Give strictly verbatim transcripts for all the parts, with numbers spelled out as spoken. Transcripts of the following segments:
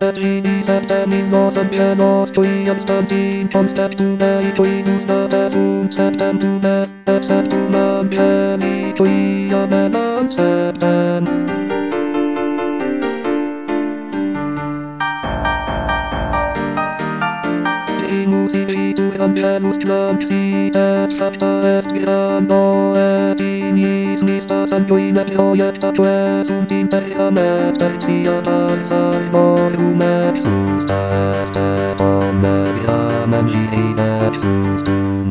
Adrini septemino sabienos tui abstantin constantune tui gustate sunt septentune, et septumam bieni tui amenam septem. Imus iritur ambienus clampsi, et facta est virando, et ignis mistas anguin et joiectatue sunt imperiam et tertiataris alvorum et susta est et omniam enliin et sustum.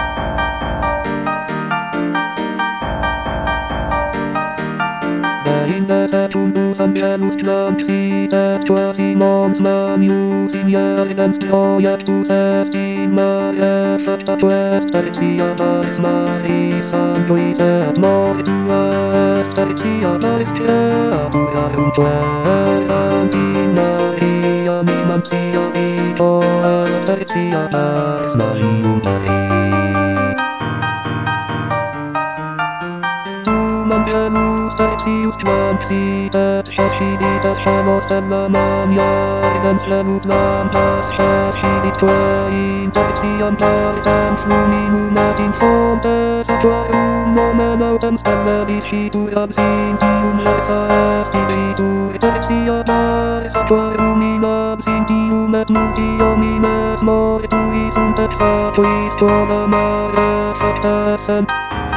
Indes et undus ambienus clampsi, et quasimons manius inieridens projectus est in mare factatus est tertiataris maris sanguis et mortua est tertiataris creaturarum querant in mariam imantia vico et tertiataris marium pari. Ambienus tertius clampsi, et cercidit et hemos stella mania, idens venut lampas cercidit que in tertiam partem fluminum et in fontes aquarum nomen autem stella dicitur absinthium versa est ibitur tertiataris aquarum in absinthium et multium ines mortui sunt exatuis quoda mare facta essent.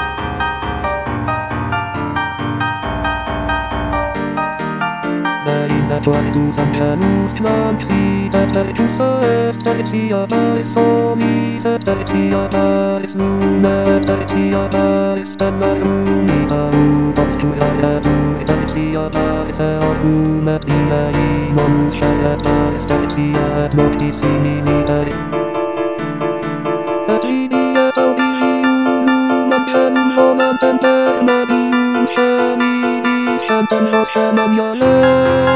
Qualitus ambienus clampsi, et tertius est tertiataris solis, et tertiataris luna, et tertiataris stellarum itarum obscura et tertiataris eorum et diei non et tertia et noctissimi viteri. Et vidi et audirium ambienum vomantem per medium celi dixentem vocem amiale.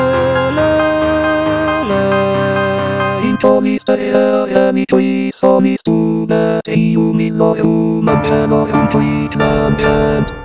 Misteria mitui solis tu et ium illorum ambienorum tui clambient.